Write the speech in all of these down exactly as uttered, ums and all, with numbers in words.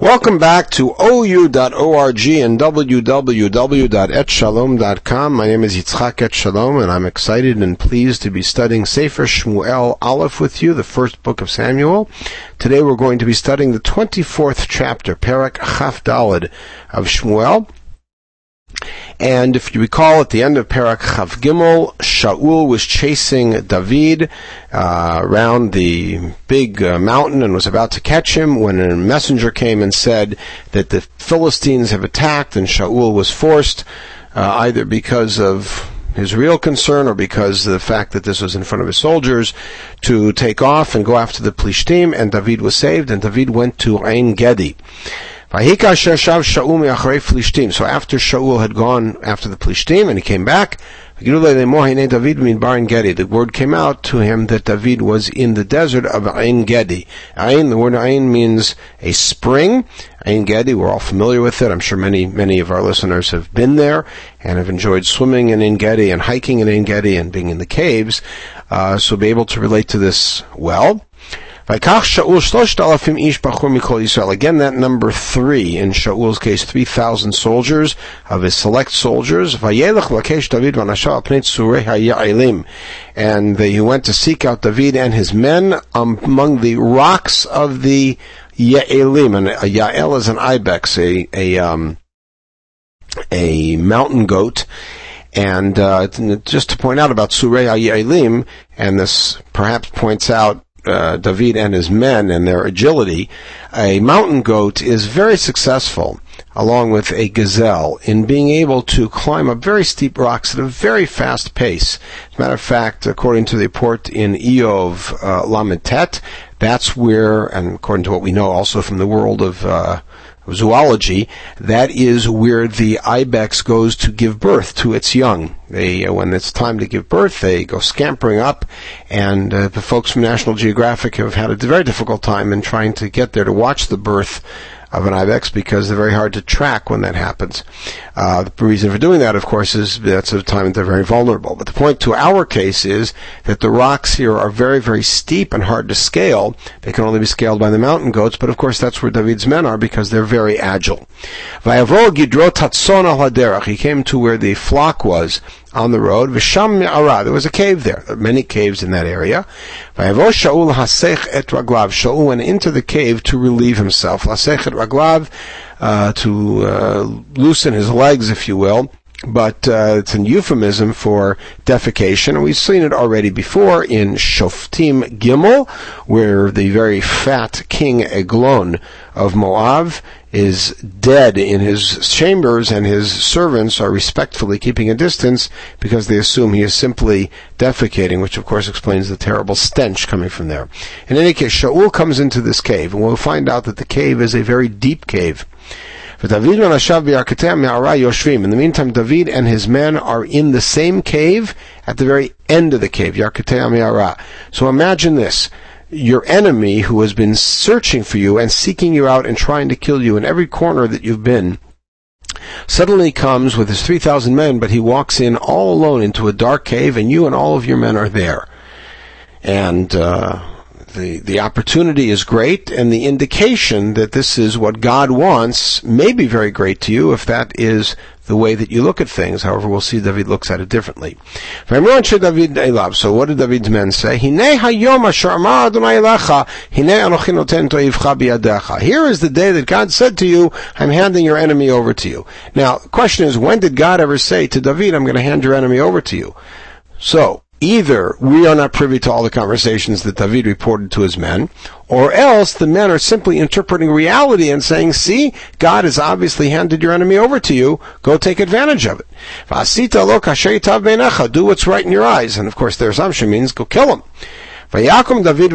Welcome back to O U dot org and w w w dot et shalom dot com. My name is Yitzchak Et Shalom, and I'm excited and pleased to be studying Sefer Shmuel Aleph with you, the first book of Samuel. Today we're going to be studying the twenty-fourth chapter, Perek Chaf Daled of Shmuel. And if you recall, at the end of Perek Chaf Gimel, Shaul was chasing David uh, around the big uh, mountain and was about to catch him when a messenger came and said that the Philistines have attacked, and Shaul was forced, uh, either because of his real concern or because of the fact that this was in front of his soldiers, to take off and go after the Plishtim, and David was saved, and David went to Ein Gedi. So after Shaul had gone after the Plishtim and he came back, the word came out to him that David was in the desert of Ein Gedi. Ein, the word Ein means a spring. Ein Gedi, we're all familiar with it. I'm sure many, many of our listeners have been there and have enjoyed swimming in Ein Gedi and hiking in Ein Gedi and being in the caves, uh, so be able to relate to this well. Again, that number three, in Shaul's case, three thousand soldiers of his select soldiers. And he went to seek out David and his men among the rocks of the Ya'elim. And a Ya'el is an ibex, a, a, um, a mountain goat. And, uh, just to point out about Surei HaYa'elim, and this perhaps points out Uh, David and his men and their agility, a mountain goat is very successful, along with a gazelle, in being able to climb up very steep rocks at a very fast pace. As a matter of fact, according to the report in Iyov uh, Lamed Tet, that's where, and according to what we know also from the world of uh, zoology, that is where the ibex goes to give birth to its young. They, uh, when it's time to give birth, they go scampering up, and uh, the folks from National Geographic have had a very difficult time in trying to get there to watch the birth of an ibex, because they're very hard to track when that happens. Uh, the reason for doing that, of course, is that's a time that they're very vulnerable. But the point to our case is that the rocks here are very, very steep and hard to scale. They can only be scaled by the mountain goats, but of course that's where David's men are, because they're very agile. He came to where the flock was on the road. V'sham me'ara, there was a cave there. There are many caves in that area. Shaul hasech et raglav. Shaul went into the cave to relieve himself. Hasech et raglav, uh, to uh, loosen his legs, if you will. But uh, it's an euphemism for defecation, and we've seen it already before in Shoftim Gimel, where the very fat king Eglon of Moab is dead in his chambers, and his servants are respectfully keeping a distance because they assume he is simply defecating, which of course explains the terrible stench coming from there. In any case, Shaul comes into this cave, and we'll find out that the cave is a very deep cave. In the meantime, David and his men are in the same cave at the very end of the cave. So imagine this. Your enemy, who has been searching for you and seeking you out and trying to kill you in every corner that you've been, suddenly comes with his three thousand men, but he walks in all alone into a dark cave, and you and all of your men are there. And uh The, the opportunity is great, and the indication that this is what God wants may be very great to you if that is the way that you look at things. However, we'll see David looks at it differently. So what did David's men say? Here is the day that God said to you, I'm handing your enemy over to you. Now, the question is, when did God ever say to David, I'm going to hand your enemy over to you? So, either we are not privy to all the conversations that David reported to his men, or else the men are simply interpreting reality and saying, see, God has obviously handed your enemy over to you, go take advantage of it. Do what's right in your eyes. And of course their assumption means go kill him. David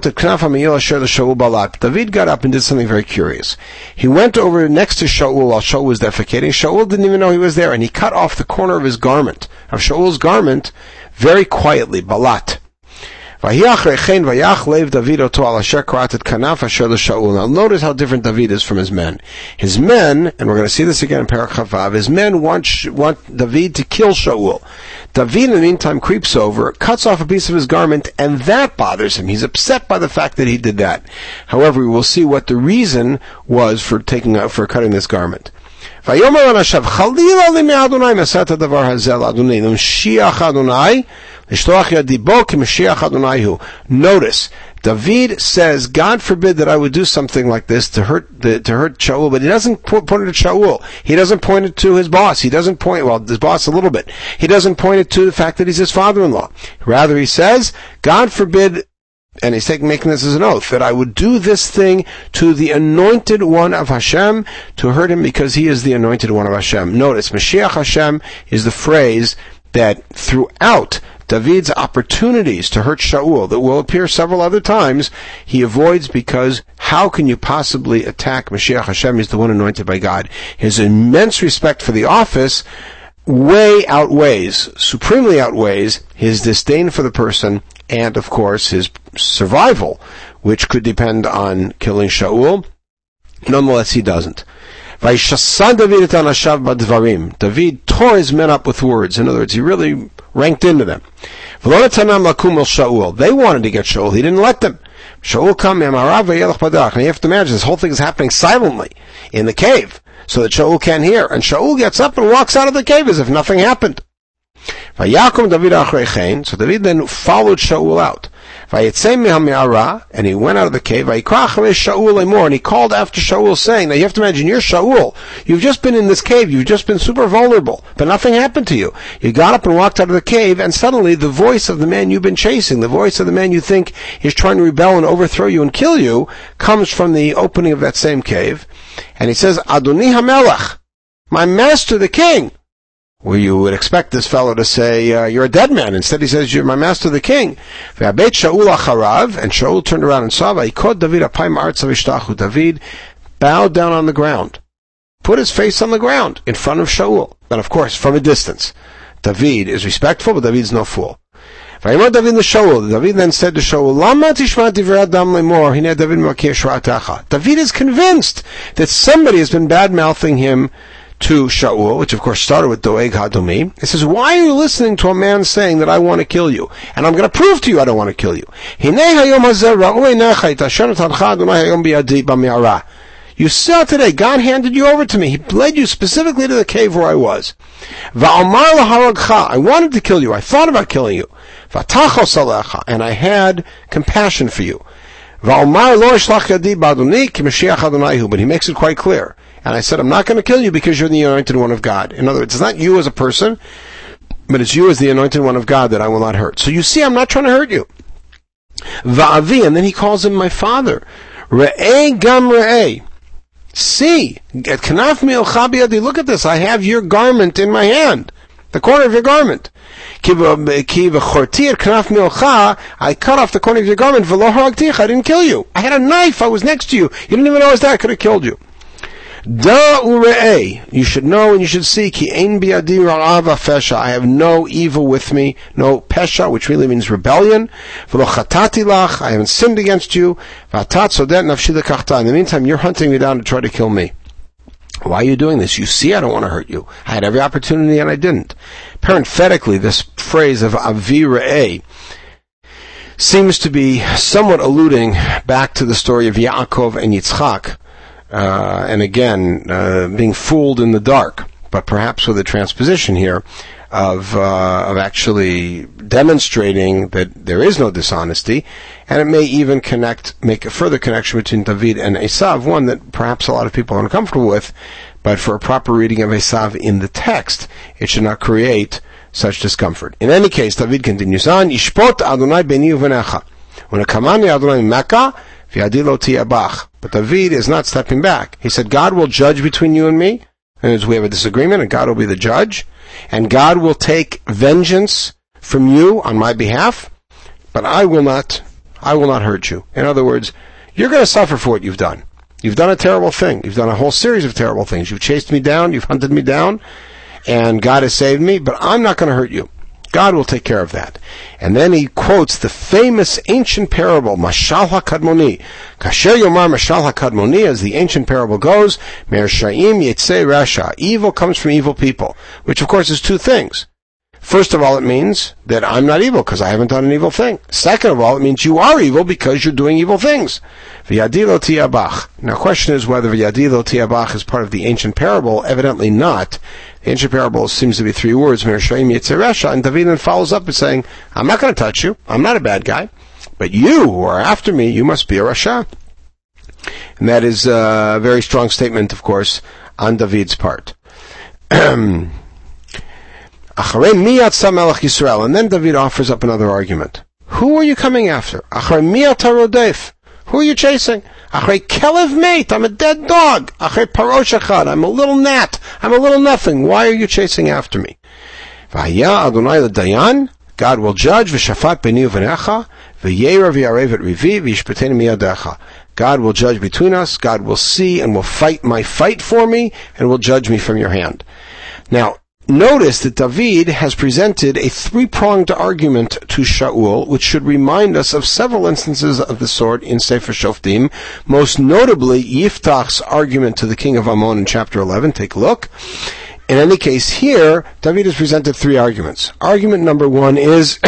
got up and did something very curious. He went over next to Shaul while Shaul was defecating. Shaul didn't even know he was there, and he cut off the corner of his garment, of Shaul's garment, very quietly, balat. Now notice how different David is from his men. His men, and we're going to see this again in Perek Chavav, his men want, want David to kill Shaul. David in the meantime creeps over, cuts off a piece of his garment, and that bothers him. He's upset by the fact that he did that. However, we will see what the reason was for taking out, for cutting this garment. Notice, David says, God forbid that I would do something like this to hurt the, to hurt Shaul, but he doesn't point it at Shaul. He doesn't point it to his boss. He doesn't point, well, his boss a little bit. He doesn't point it to the fact that he's his father-in-law. Rather, he says, God forbid, and he's taking, making this as an oath, that I would do this thing to the anointed one of Hashem, to hurt him because he is the anointed one of Hashem. Notice, Mashiach Hashem is the phrase that throughout David's opportunities to hurt Shaul, that will appear several other times, he avoids, because how can you possibly attack Mashiach Hashem? He's the one anointed by God. His immense respect for the office way outweighs, supremely outweighs, his disdain for the person, and of course his survival, which could depend on killing Shaul. Nonetheless, he doesn't. David tore his men up with words. In other words, he really ranked into them. They wanted to get Shaul. He didn't let them. Shaul come, and you have to imagine this whole thing is happening silently in the cave, so that Shaul can't hear. And Shaul gets up and walks out of the cave as if nothing happened. So David then followed Shaul out. And he went out of the cave, and he called after Shaul, saying, now you have to imagine, you're Shaul. You've just been in this cave, you've just been super vulnerable, but nothing happened to you. You got up and walked out of the cave, and suddenly the voice of the man you've been chasing, the voice of the man you think is trying to rebel and overthrow you and kill you, comes from the opening of that same cave. And he says, Adoni HaMelech, my master the king. Well, you would expect this fellow to say, uh, you're a dead man. Instead, he says, you're my master the king. And Shaul turned around and saw, David bowed down on the ground, put his face on the ground in front of Shaul. And of course, from a distance. David is respectful, but David's no fool. David then said to Shaul, David is convinced that somebody has been bad-mouthing him to Shaul, which of course started with Doeg Hadomi. He says, why are you listening to a man saying that I want to kill you? And I'm going to prove to you I don't want to kill you. You saw today, God handed you over to me. He led you specifically to the cave where I was. I wanted to kill you. I thought about killing you. And I had compassion for you. But he makes it quite clear. And I said, I'm not going to kill you because you're the anointed one of God. In other words, it's not you as a person, but it's you as the anointed one of God that I will not hurt. So you see, I'm not trying to hurt you. Va'avi, and then he calls him my father. Re'eh gam re'eh. See, at kanaf mi'elcha biyadi, look at this, I have your garment in my hand, the corner of your garment. Ki v'chorti at kanaf mi'elcha, I cut off the corner of your garment, v'lo haragtich, I didn't kill you. I had a knife, I was next to you. You didn't even know I was there, I could have killed you. Da ure'eh, you should know and you should see, ki ein biadi ra'ava fesha, I have no evil with me, no pesha, which really means rebellion, v'lo chatati lach, I haven't sinned against you, v'atat sodet nafshi lekachta, in the meantime you're hunting me down to try to kill me. Why are you doing this? You see I don't want to hurt you. I had every opportunity and I didn't. Parenthetically, this phrase of avi re'eh seems to be somewhat alluding back to the story of Yaakov and Yitzchak, Uh, and again, uh, being fooled in the dark, but perhaps with a transposition here of, uh, of actually demonstrating that there is no dishonesty, and it may even connect, make a further connection between David and Esav, one that perhaps a lot of people are uncomfortable with, but for a proper reading of Esav in the text, it should not create such discomfort. In any case, David continues on, Yishpot Adonai beni uvenecha. When a kamani Adonai Mecca, but David is not stepping back. He said, God will judge between you and me, and we have a disagreement, and God will be the judge, and God will take vengeance from you on my behalf, but I will not, I will not hurt you. In other words, you're going to suffer for what you've done. You've done a terrible thing. You've done a whole series of terrible things. You've chased me down, you've hunted me down, and God has saved me, but I'm not going to hurt you. God will take care of that. And then he quotes the famous ancient parable, Mashal HaKadmoni. Kasher Yomar Mashal HaKadmoni, as the ancient parable goes, Mer Sha'im Yetzei Rasha. Evil comes from evil people, which of course is two things. First of all, it means that I'm not evil because I haven't done an evil thing. Second of all, it means you are evil because you're doing evil things. V'yadi lo tiabach. Now, the question is whether v'yadi lo tiabach is part of the ancient parable. Evidently not. The ancient parable seems to be three words, Mer Sha'im Yetzei Rasha, and David then follows up by saying, I'm not going to touch you. I'm not a bad guy. But you who are after me, you must be a Rasha. And that is a very strong statement, of course, on David's part. And then David offers up another argument. Who are you coming after? Who are you chasing? Kelev mate, I'm a dead dog. I'm a little gnat. I'm a little nothing. Why are you chasing after me? God will judge. God will judge between us. God will see and will fight my fight for me and will judge me from your hand. Now, notice that David has presented a three-pronged argument to Shaul, which should remind us of several instances of the sort in Sefer Shoftim, most notably Yiftach's argument to the king of Ammon in chapter eleven. Take a look. In any case, here, David has presented three arguments. Argument number one is,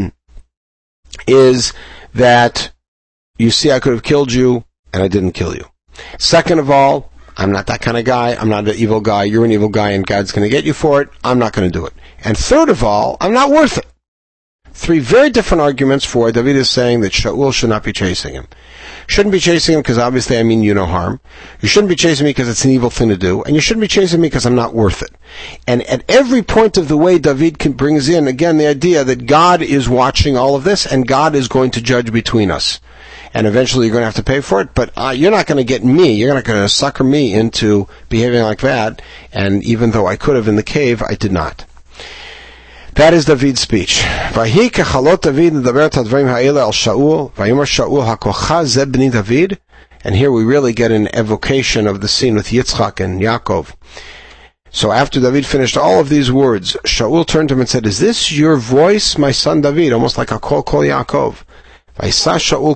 is that, you see, I could have killed you, and I didn't kill you. Second of all, I'm not that kind of guy. I'm not an evil guy. You're an evil guy, and God's going to get you for it. I'm not going to do it. And third of all, I'm not worth it. Three very different arguments for David is saying that Shaul should not be chasing him. Shouldn't be chasing him because obviously I mean you no harm. You shouldn't be chasing me because it's an evil thing to do. And you shouldn't be chasing me because I'm not worth it. And at every point of the way, David can, brings in, again, the idea that God is watching all of this, and God is going to judge between us. And eventually you're going to have to pay for it, but uh, you're not going to get me. You're not going to sucker me into behaving like that. And even though I could have in the cave, I did not. That is David's speech. Vahi kechalot David nedaber tadvarim ha'ele al Shaul, vayomer Shaul hakocha ze b'ni David. And here we really get an evocation of the scene with Yitzchak and Yaakov. So after David finished all of these words, Shaul turned to him and said, is this your voice, my son David? Almost like a kol kol Yaakov. It's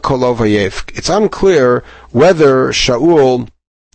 unclear whether Shaul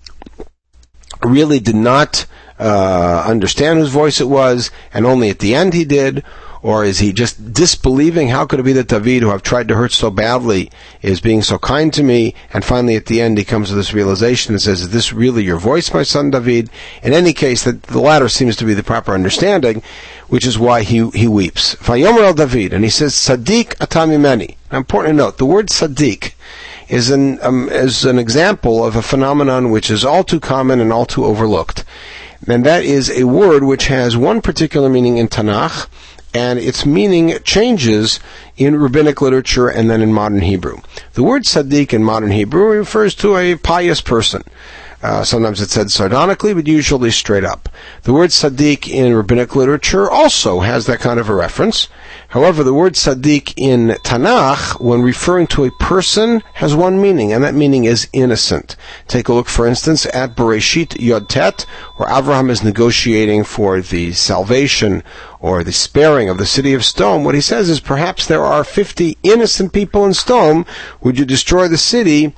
really did not uh, understand whose voice it was, and only at the end he did, or is he just disbelieving? How could it be that David, who I've tried to hurt so badly, is being so kind to me? And finally at the end he comes to this realization and says, is this really your voice, my son David? In any case, the, the latter seems to be the proper understanding, which is why he, he weeps. Vayomer el David, and he says, Sadiq ata mimeni. Now, important to note, the word Sadiq is an, um, is an example of a phenomenon which is all too common and all too overlooked. And that is a word which has one particular meaning in Tanakh, and its meaning changes in rabbinic literature and then in modern Hebrew. The word Sadiq in modern Hebrew refers to a pious person. Uh, sometimes it's said sardonically, but usually straight up. The word Sadiq in rabbinic literature also has that kind of a reference. However, the word Sadiq in Tanakh, when referring to a person, has one meaning, and that meaning is innocent. Take a look, for instance, at Bereshit Yod Tet, where Avraham is negotiating for the salvation or the sparing of the city of Sodom. What he says is, perhaps there are fifty innocent people in Sodom. Would you destroy the city?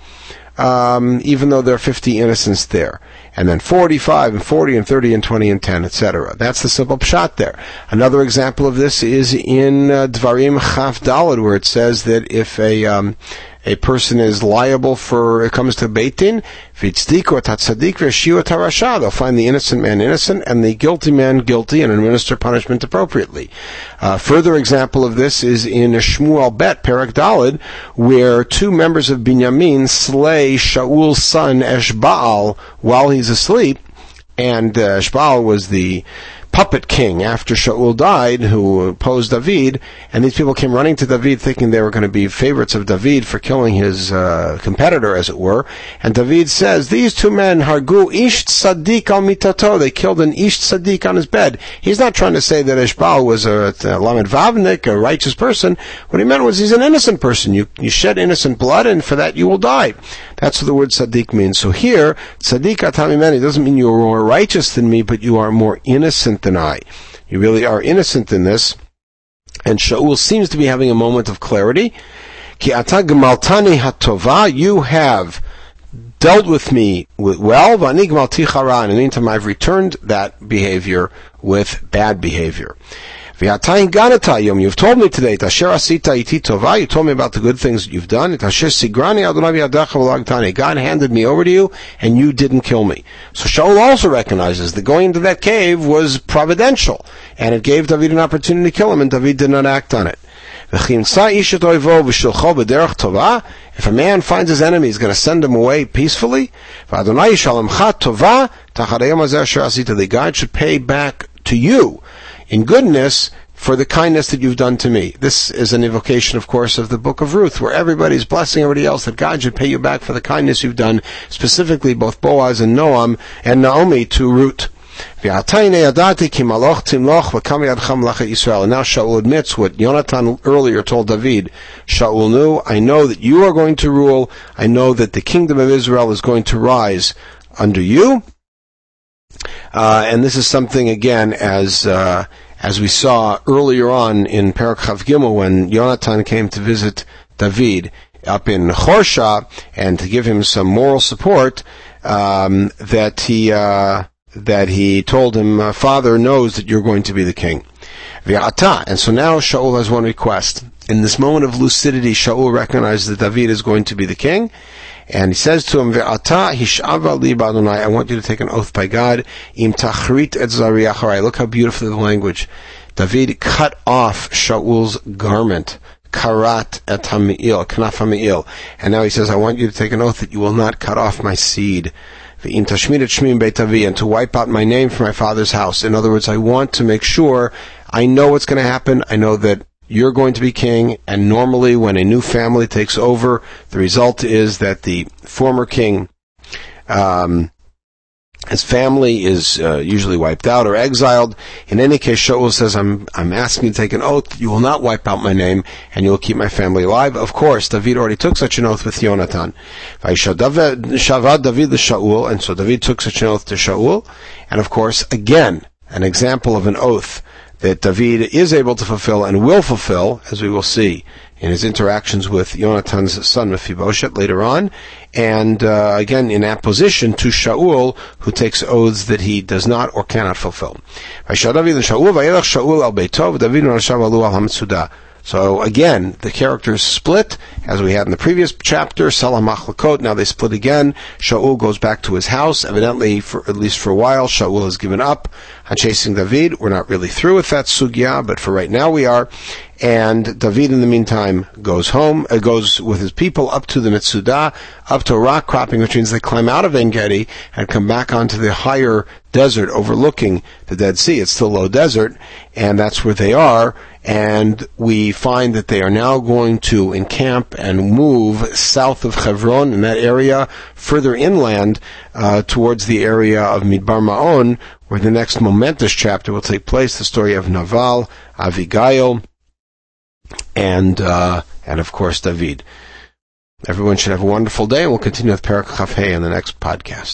Um, even though there are fifty innocents there. And then forty-five and forty and thirty and twenty and ten, et cetera. That's the simple pshat there. Another example of this is in uh, Dvarim Chaf Daled, where it says that if a um, a person is liable for, it comes to Beit Din, v'tzdiku et hatzadik v'yashiu et harasha, they'll find the innocent man innocent and the guilty man guilty and administer punishment appropriately. Uh, further example of this is in Shmuel Bet, Perek Daled, where two members of Binyamin slay Shaul's son Eshbaal while he's asleep, and uh, Eshbaal was the puppet king after Shaul died, who opposed David, and these people came running to David thinking they were going to be favorites of David for killing his uh, competitor, as it were. And David says, these two men, Hargu Ish Tzaddik al Mitato, they killed an Ish Tzaddik on his bed. He's not trying to say that Eshbaal was a, a Lamed Vavnik, a righteous person. What he meant was he's an innocent person. You, you shed innocent blood, and for that you will die. That's what the word Tzaddik means. So here, Tzaddik atamimeni doesn't mean you are more righteous than me, but you are more innocent than I. You really are innocent in this. And Shaul seems to be having a moment of clarity. Ki ata gemaltani hatova, you have dealt with me well, v'ani gemalti chara, and in the meantime I've returned that behavior with bad behavior. V'atayin ganata yom, you've told me today, tasher asita iti tova, you told me about the good things that you've done, tasher sigrani adonai v'yadecha v'lagtani, God handed me over to you, and you didn't kill me. So Shaul also recognizes that going into that cave was providential, and it gave David an opportunity to kill him, and David did not act on it. If a man finds his enemy, he's going to send him away peacefully. The God should pay back to you in goodness for the kindness that you've done to me. This is an invocation, of course, of the book of Ruth, where everybody's blessing everybody else, that God should pay you back for the kindness you've done, specifically both Boaz and Noam and Naomi to Ruth. And now Shaul admits what Yonatan earlier told David. Shaul knew, I know that you are going to rule. I know that the kingdom of Israel is going to rise under you. Uh, and this is something, again, as uh, as we saw earlier on in Perek Chav Gimel, when Yonatan came to visit David up in Chorsha and to give him some moral support, um, that he... Uh, that he told him, uh, Father knows that you're going to be the king. And so now Shaul has one request. In this moment of lucidity, Shaul recognizes that David is going to be the king, and he says to him, Ve'ata hish'ava li b'Adonai, I want you to take an oath by God, im tachrit et zari acharai. Look how beautiful the language. David cut off Shaul's garment, karat et hami'il, knaf hami'il. And now he says, I want you to take an oath that you will not cut off my seed, and to wipe out my name from my father's house. In other words, I want to make sure I know what's going to happen. I know that you're going to be king, and normally when a new family takes over, the result is that the former king, um, his family is uh, usually wiped out or exiled. In any case, Shaul says, I'm I'm asking you to take an oath. You will not wipe out my name, and you will keep my family alive. Of course, David already took such an oath with Yonatan. Shavad David the Shaul, and so David took such an oath to Shaul. And of course, again, an example of an oath that David is able to fulfill and will fulfill, as we will see in his interactions with Yonatan's son Mephibosheth later on, and uh, again in opposition to Shaul, who takes oaths that he does not or cannot fulfill. So again, the characters split, as we had in the previous chapter, Salah Machlokot, now they split again. Shaul goes back to his house. Evidently, for at least for a while, Shaul has given up on chasing David. We're not really through with that sugya, but for right now we are. And David, in the meantime, goes home, uh, goes with his people up to the Mitzudah, up to rock cropping, which means they climb out of En Gedi and come back onto the higher desert overlooking the Dead Sea. It's still low desert, and that's where they are. And we find that they are now going to encamp and move south of Hebron in that area, further inland, uh, towards the area of Midbar Ma'on, where the next momentous chapter will take place, the story of Naval, Avigail, and uh, and of course David. Everyone should have a wonderful day, and we'll continue with Perek Chaf Hei in the next podcast.